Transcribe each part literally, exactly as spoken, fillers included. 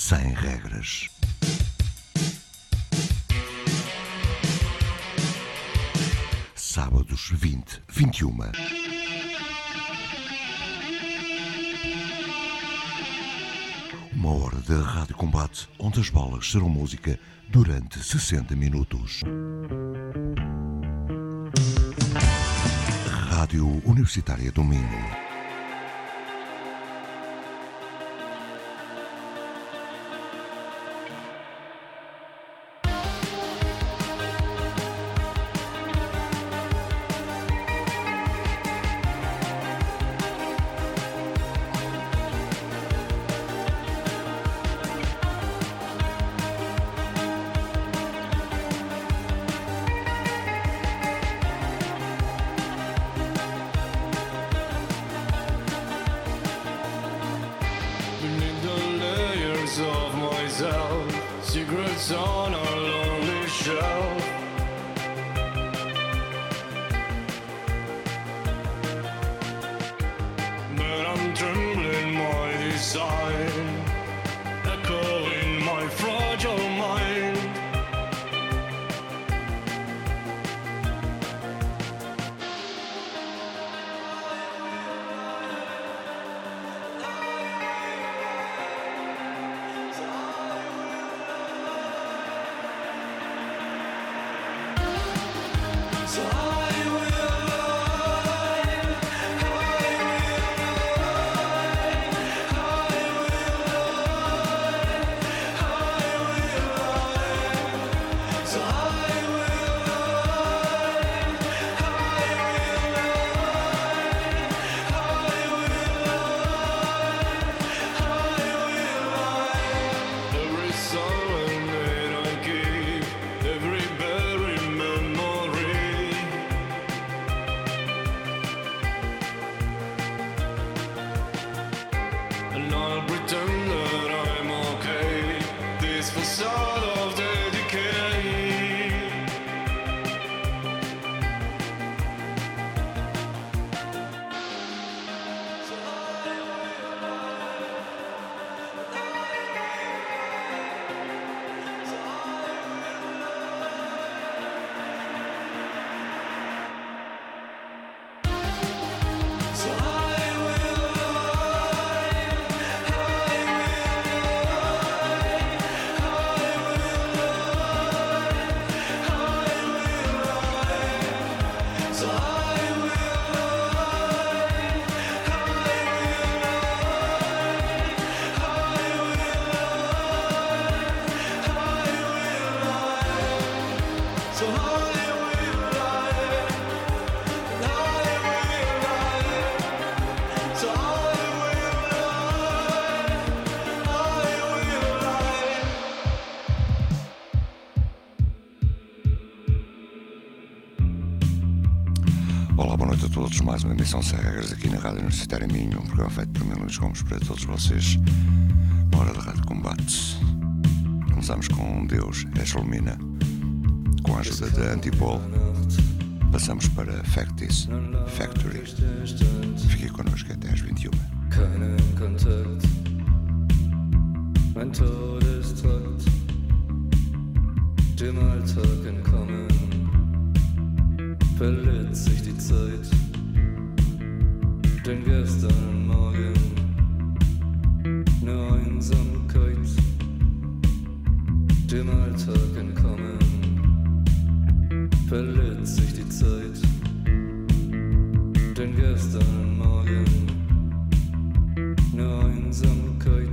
sem regras. Sábados vinte, vinte e uma. Uma hora de rádio combate, onde as bolas serão música durante sessenta minutos. Rádio Universitária do Minho. Mais uma emissão sem regras aqui na Rádio Universitária Minho, um programa feito por mim, Luís Gomes, para todos vocês. Uma hora de rádio combate. Começamos com Deus, Eshelmina, com a ajuda de Antipol. Passamos para Factis, Factory. Fique connosco até às vinte e uma. Keinen Kontakt, mein Todestrakt, dem Alltag entkommen, verliert sich die Zeit. Denn gestern und morgen eine Einsamkeit, dem Alltag entkommen, verliert sich die Zeit. Denn gestern und morgen eine Einsamkeit.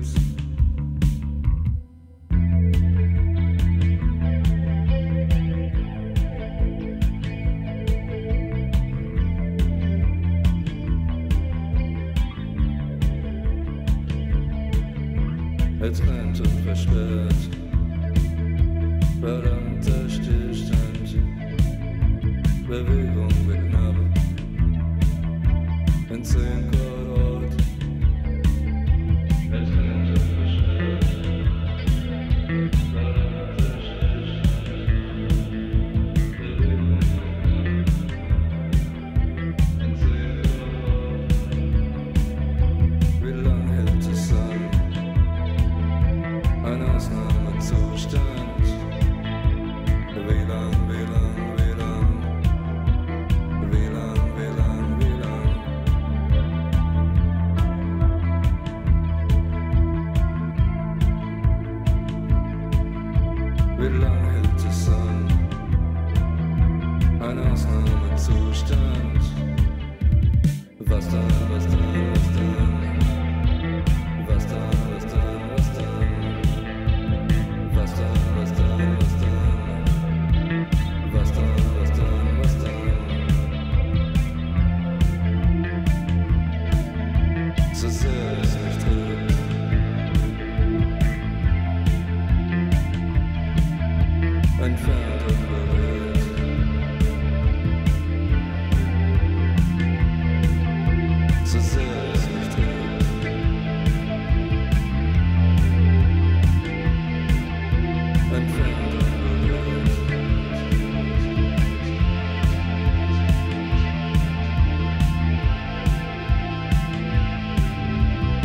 Er trennt und versperrt, verdammter Stillstand, Bewegung wird knapp, in zehn Quadrat. Er trennt und versperrt, verdammter Stillstand, Bewegung wird knapp, in zehn Quadrat. Wie lang hält es an? Entfernt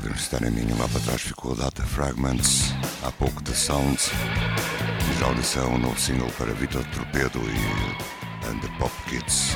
Universitária Minho, lá para trás ficou Data Fragments, há pouco The Sounds, e já audição um novo single para Vitor Torpedo e And the Pop Kids.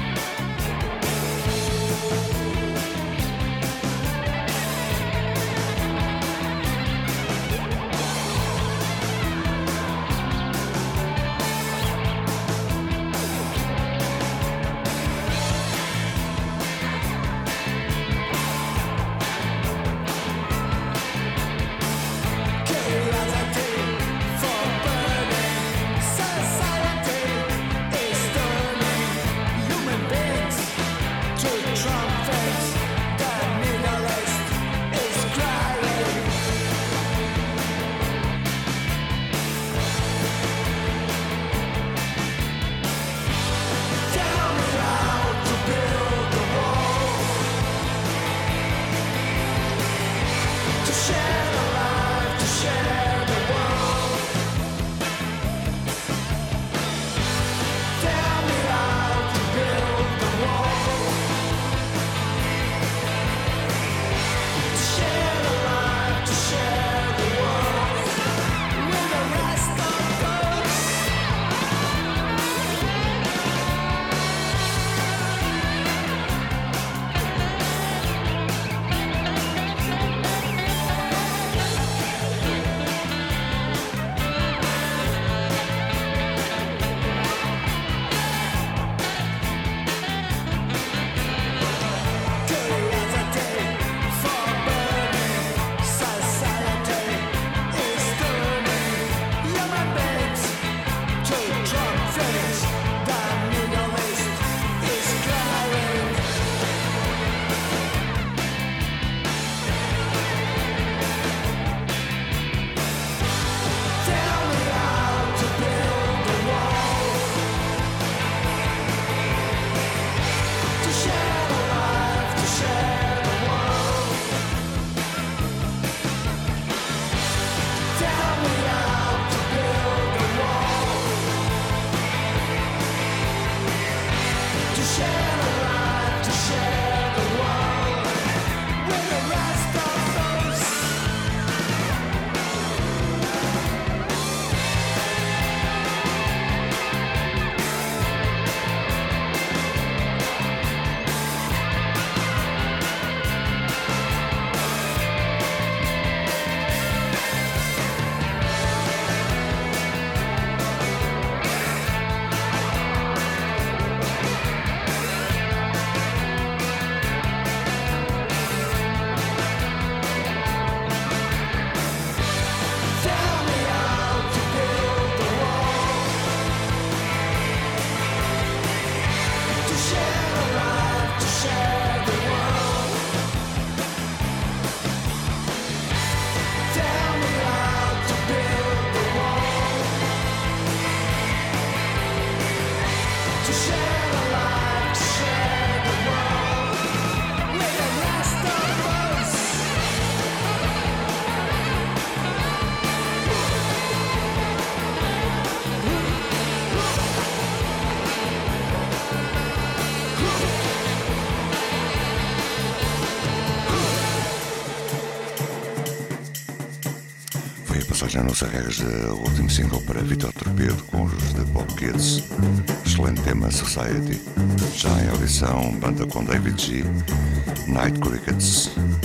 Já não se regras do último single para Vitor Torpedo com os The Pop Kids. Excelente tema, Society. Já em audição, banda com David G. Night Crickets.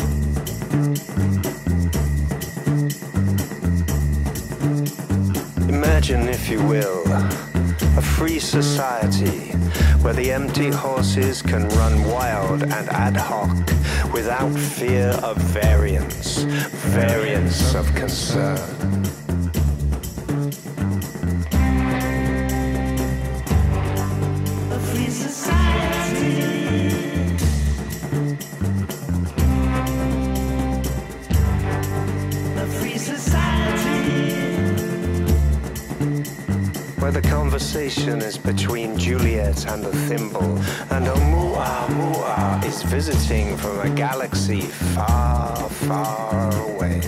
Imagine, if you will, a free society where the empty horses can run wild and ad hoc without fear of variance, variance of concern. A free society. A free society. Where the conversation is between Juliet and the thimble, and Oumuamua is visiting from a galaxy far, far away.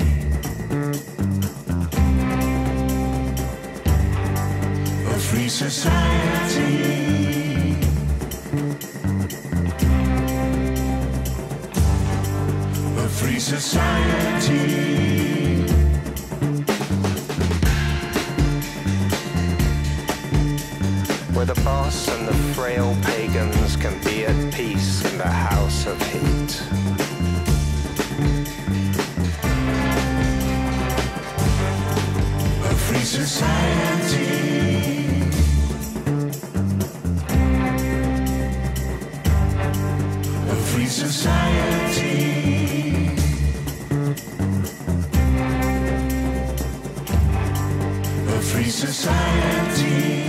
A free society. A free society. society. Where the boss and the frail pagans can be at peace in the house of heat. A free society. A free society. A free society.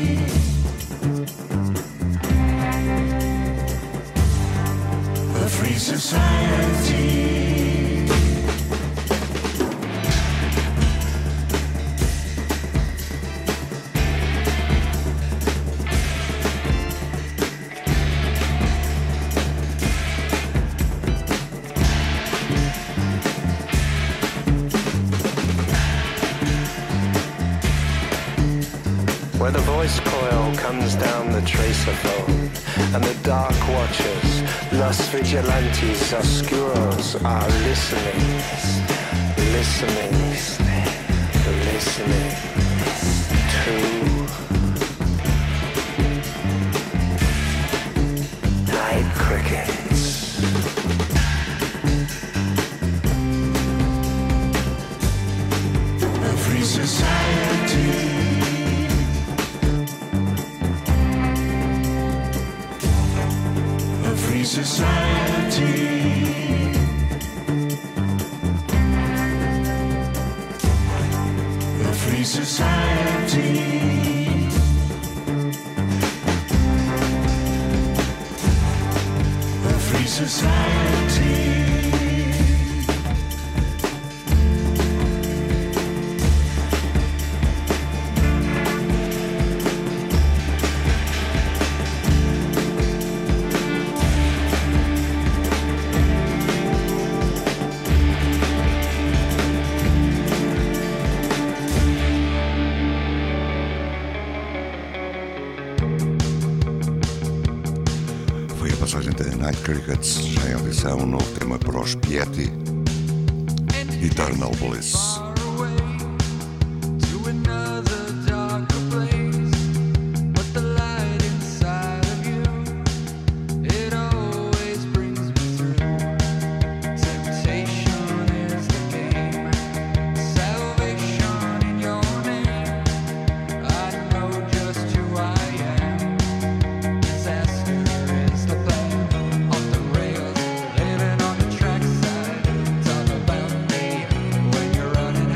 A free society. Where the voice coil comes down the tracer phone, and the dark watchers, los vigilantes oscuros are listening, listening, listening to night crickets. A free society. A free society. A free society. A free society. Foi a passagem da Night Crickets, já em audição, um novo tema para os Piety, Eternal Bliss. Living on the trackside, talk about me when you're running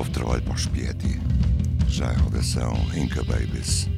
novo trabalho para os Spieti, já em rodação, Inca Babies.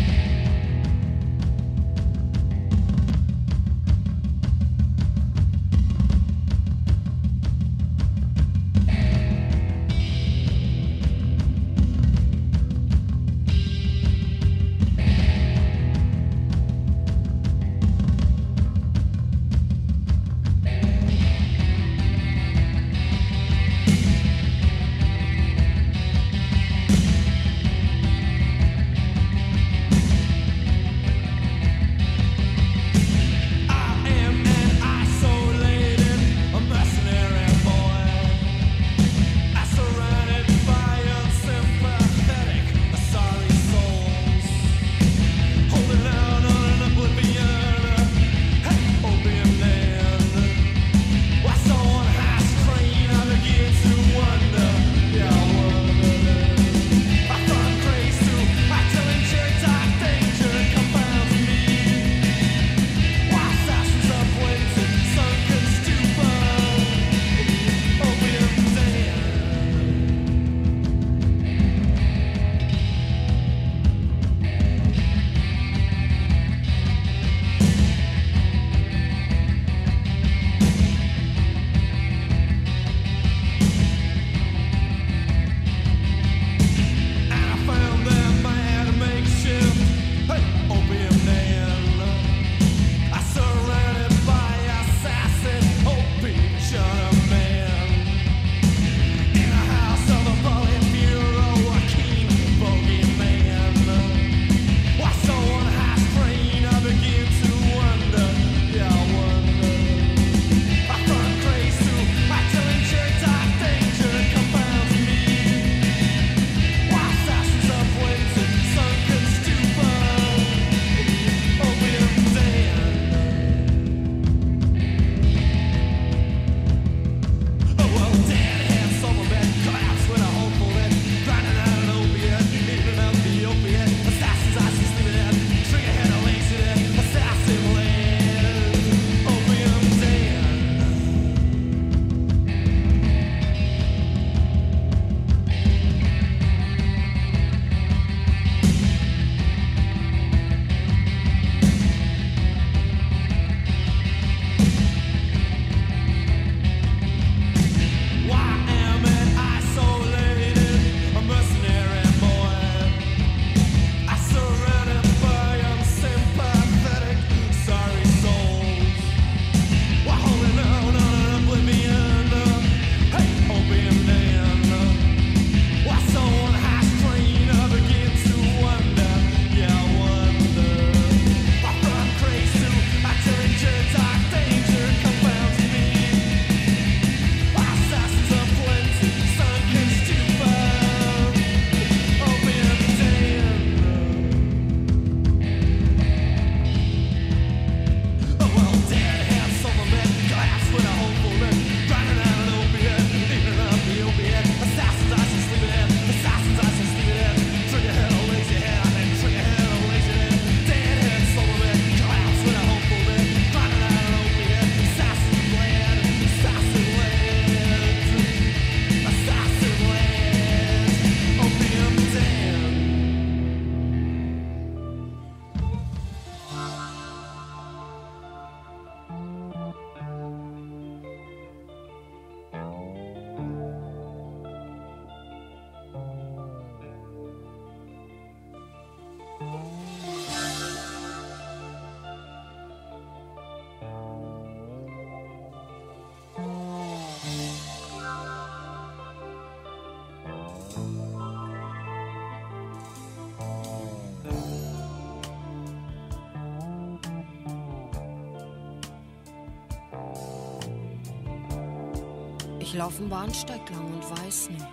Ich laufe den Bahnsteig lang und weiß nicht,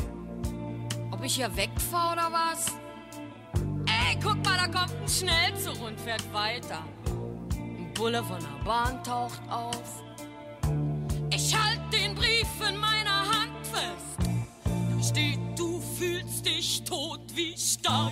ob ich hier wegfahre oder was. Ey, guck mal, da kommt ein Schnellzug und fährt weiter. Ein Bulle von der Bahn taucht auf. Ich halt den Brief in meiner Hand fest. Da steht, du fühlst dich tot wie Stein.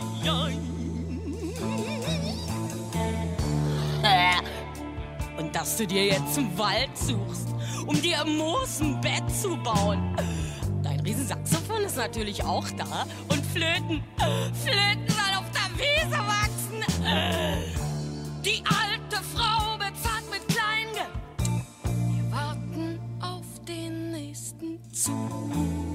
Und dass du dir jetzt einen Wald suchst, um dir im Moos ein Bett zu bauen. Dein Riesensaxophon ist ist natürlich auch da. Und Flöten, Flöten soll auf der Wiese wachsen. Die alte Frau bezahlt mit Kleingeld. Wir warten auf den nächsten Zug.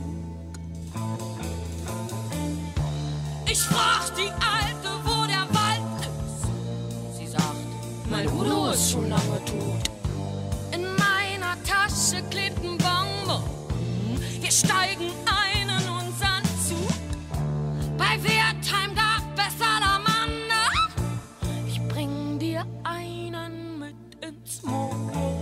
Ich frag die Alte, wo der Wald ist. Sie sagt, mein Udo ist schon lange tot. In meiner Tasche klebt ein Bonbon. Wir steigen ein in unseren Zug. Bei Wertheim gab es Salamander. Ich bring dir einen mit ins Moos.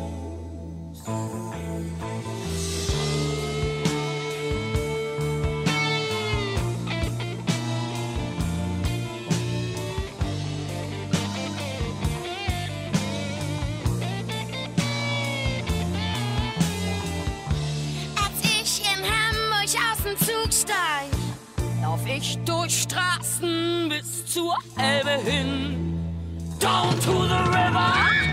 Zug steig, lauf ich durch Straßen bis zur Elbe hin. Down to the river.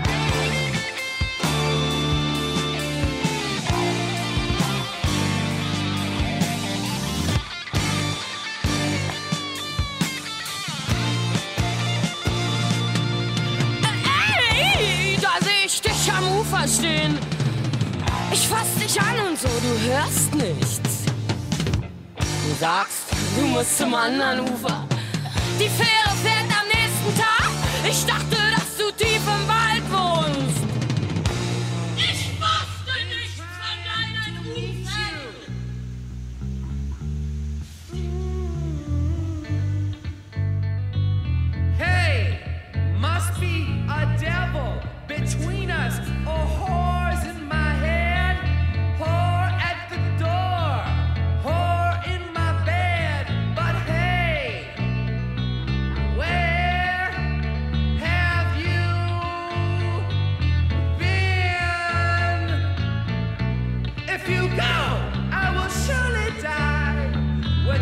Ey, da seh ich dich am Ufer stehen. Ich fass dich an und so, du hörst nichts. Du sagst, du musst zum anderen Ufer. Die Fähre fährt am nächsten Tag. Ich dachte, dass du tief im Wald wohnst. Ich wusste nichts von deinen Ufern. Hey, must be a devil between us. A whore's in my head, whore at the door, whore in my bed. But hey, where have you been? If you go, I will surely die. What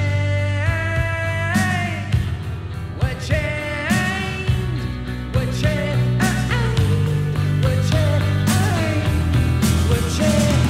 change? What change? What change? What change? What change?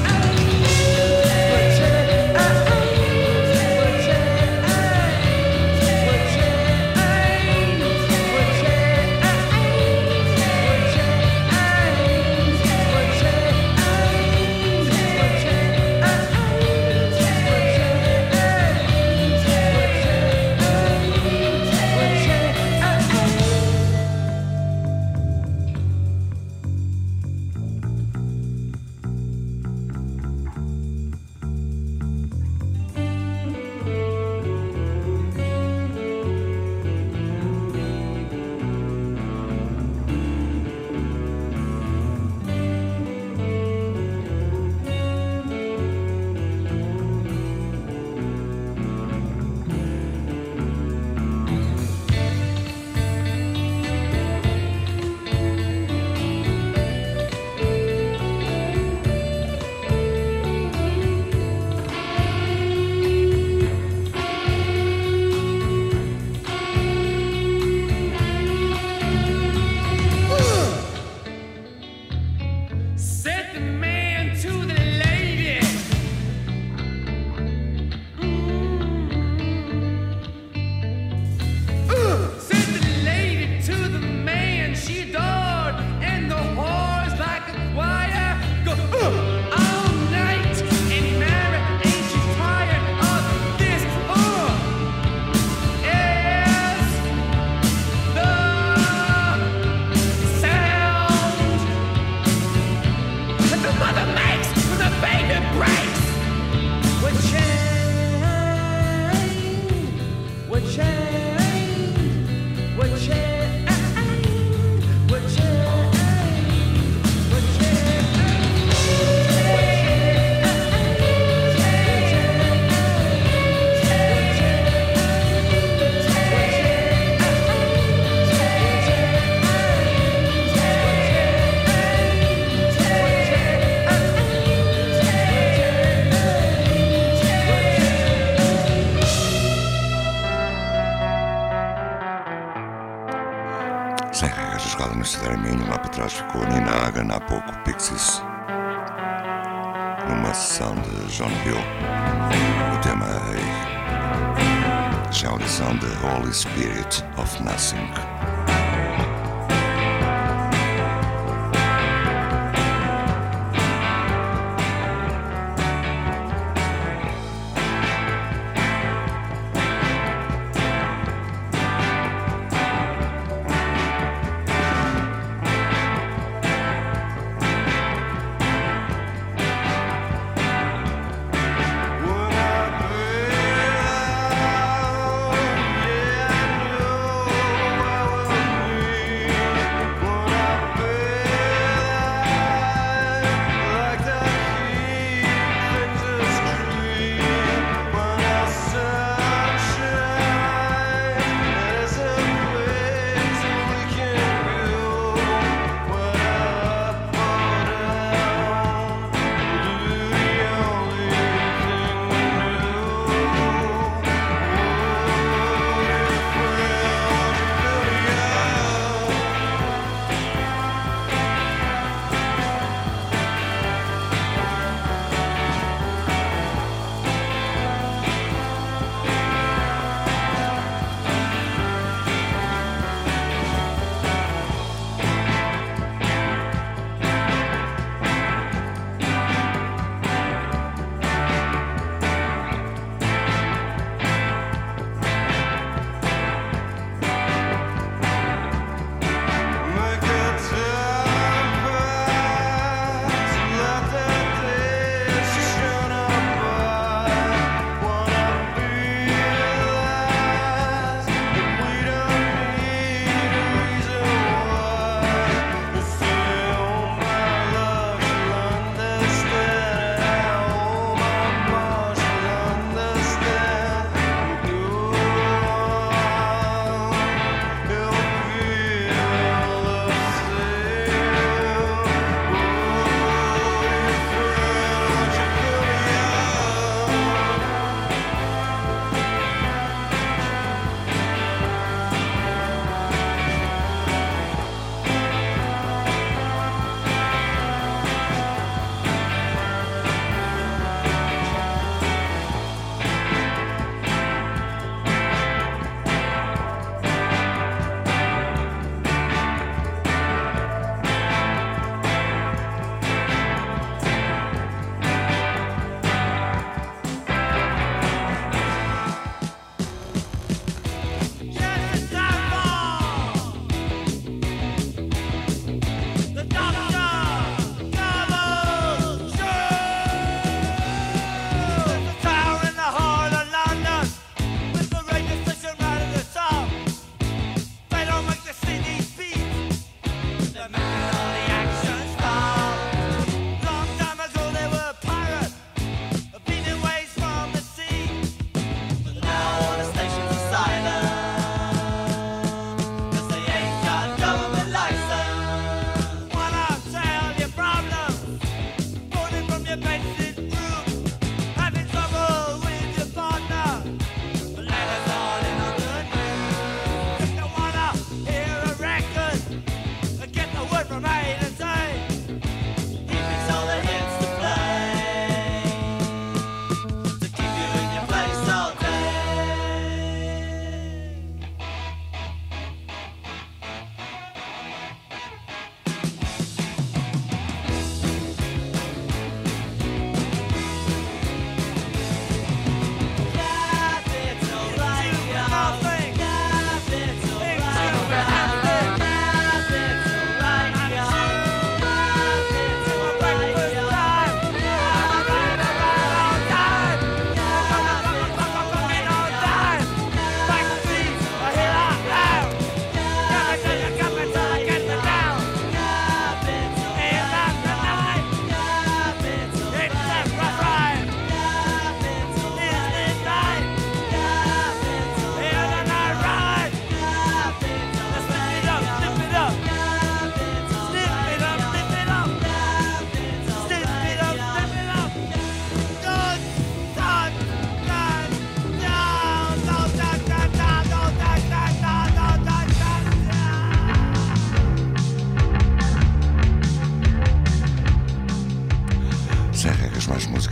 Said the man to the lady. Mm. Said the lady to the man she adored, and the whores like a choir go uh, all night. And Mary, ain't she tired of this? Uh, yes, the sound that the mother makes when the baby breaks. What change? What change? What change? What change? What change? Sem regras, a escala no Cidade Minho, lá para trás ficou Nina Hagen, há pouco Pixies. numa sessão de John Peel. O tema é já a lição de Holy Spirit of Nothing. Would I pray? Yeah, I know.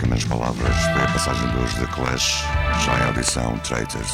música, menos palavras. Foi a passagem de hoje da Clash, já em audição, Traitors.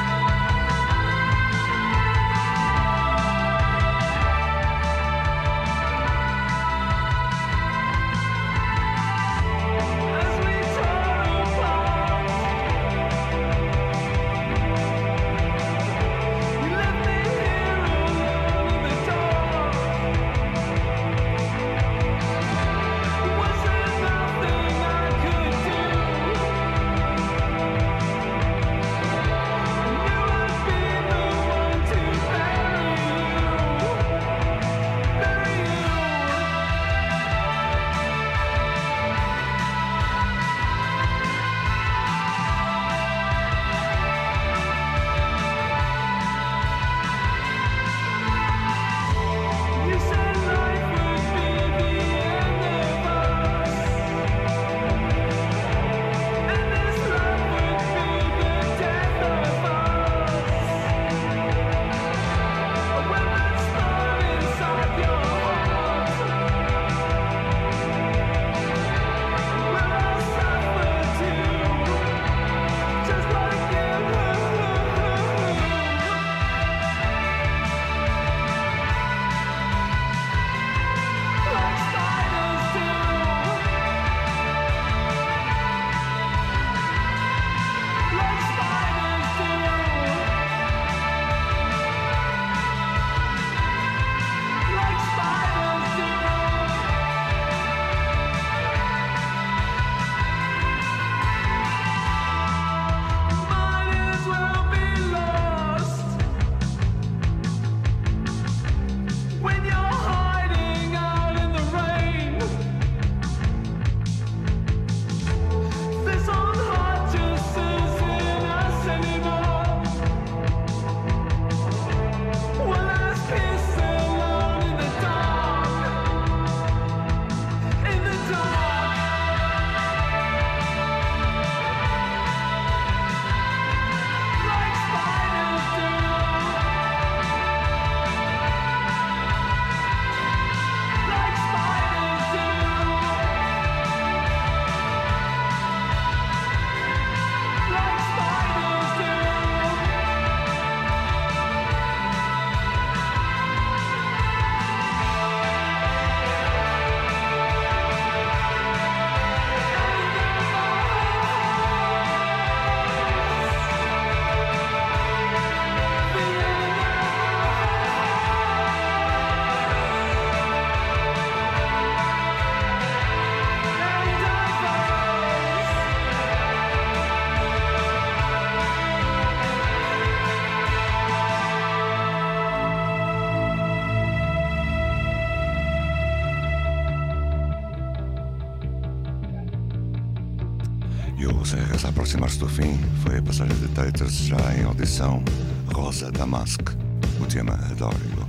E o Serras a aproximar-se do fim foi a passagem de Taters já em audição, Rosa Damask, o tema Adoro-o.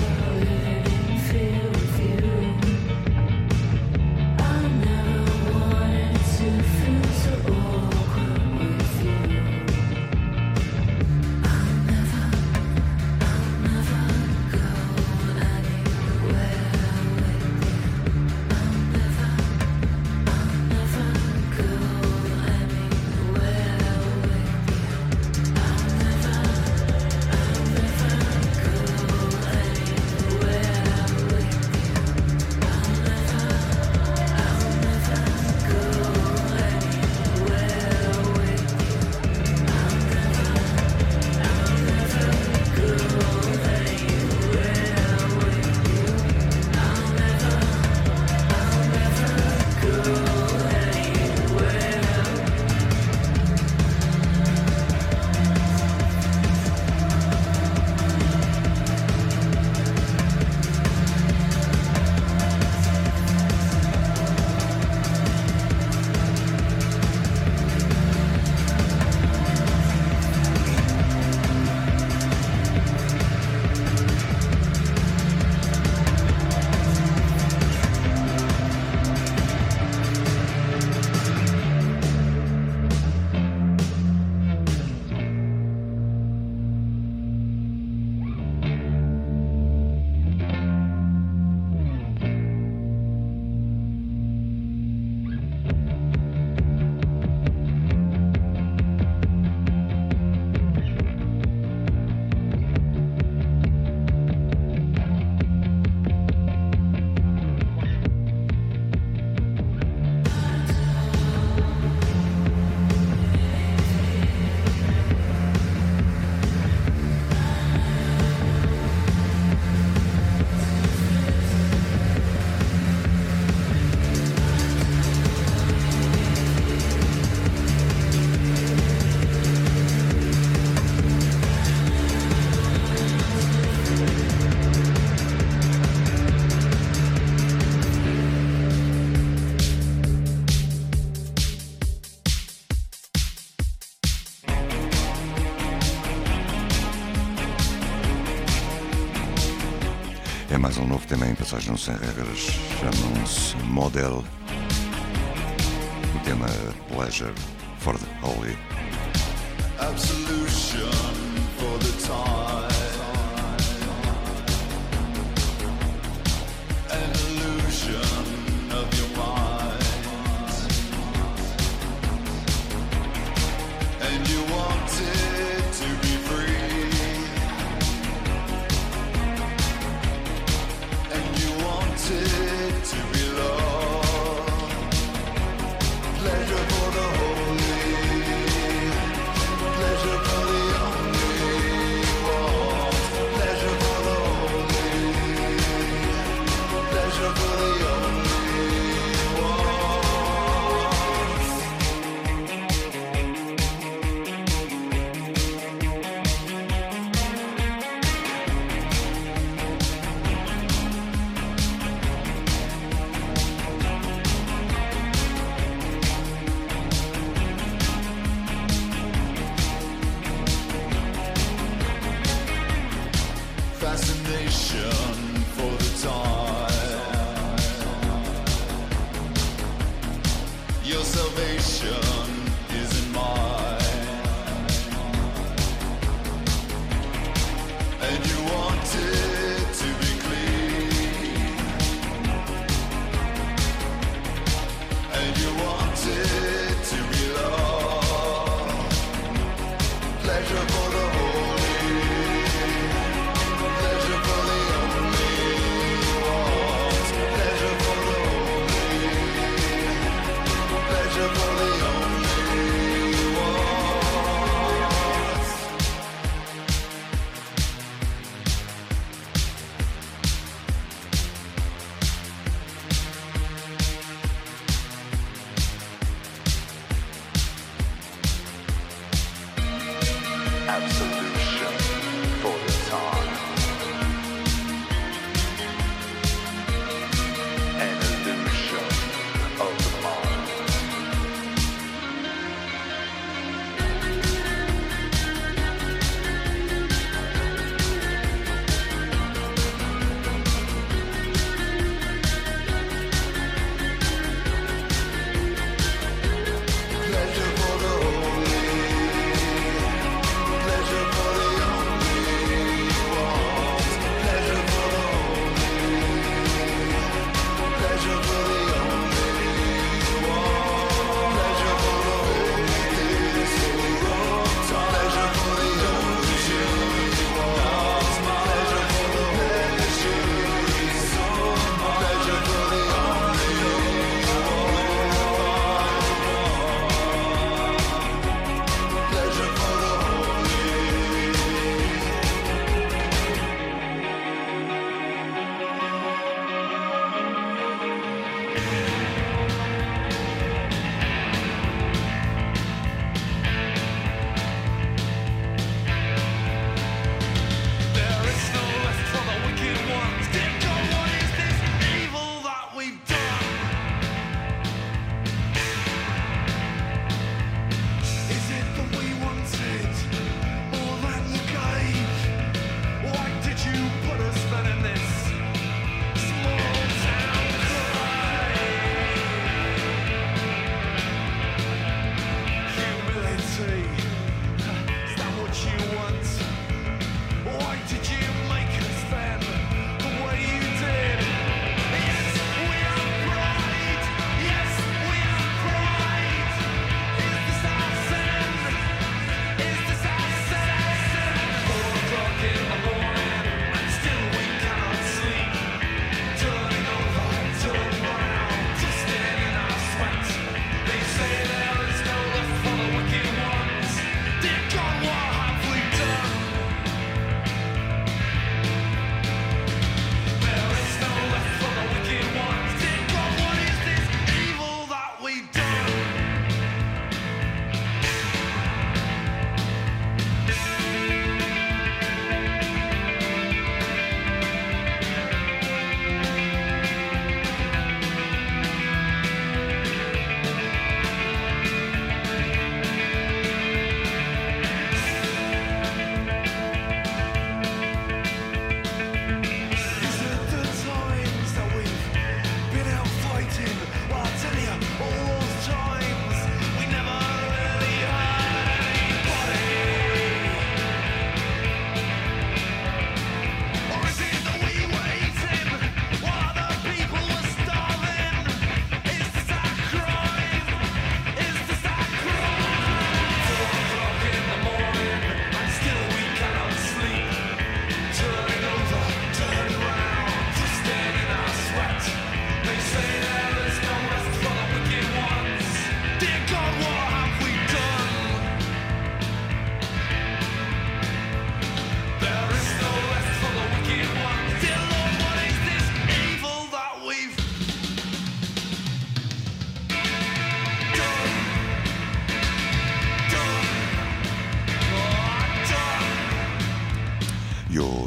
Never want mais um novo tema em Passagem Sem Regras, chamam-se Model. O tema Pleasure for the Holy. Absolution for the time, an illusion of your mind, and you want it to be free, and you want it to be love, pleasure for the holy. Pleasure for the only one. Pleasure for the holy. Pleasure for the only one. Fascination for the time. Your salvation is in mine, and you want it to be clean, and you want it to be love. Pleasure for the holy. Pleasure for the only one. Pleasure for the holy. Pleasure for the only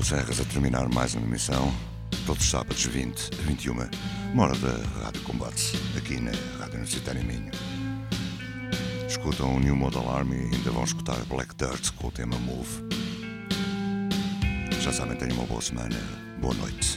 Paulo Serras a terminar mais uma emissão, todos os sábados vinte a vinte e uma, uma hora da Rádio Combate, aqui na Rádio Universitária Minho. Escutam o New Model Army e ainda vão escutar Black Dirt com o tema Move. Já sabem, tenham uma boa semana, boa noite.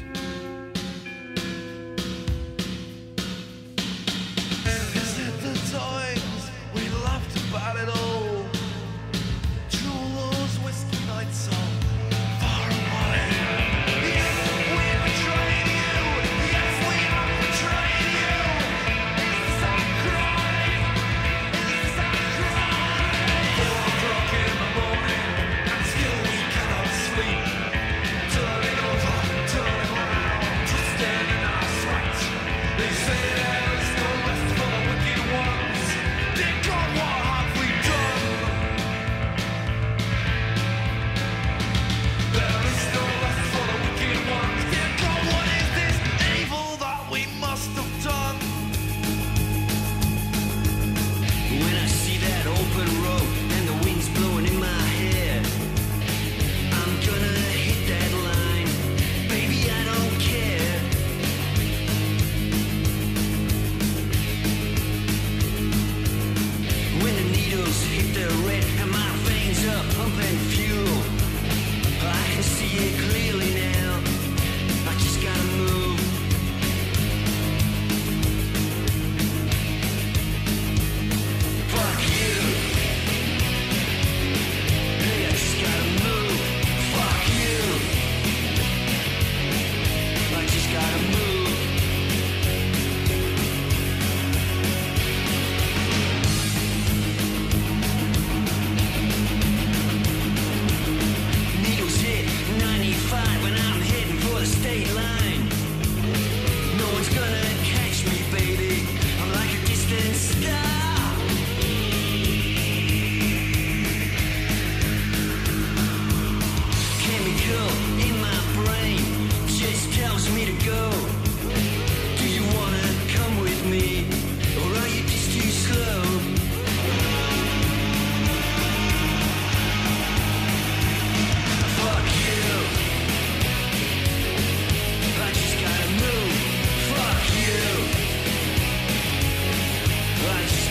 Right.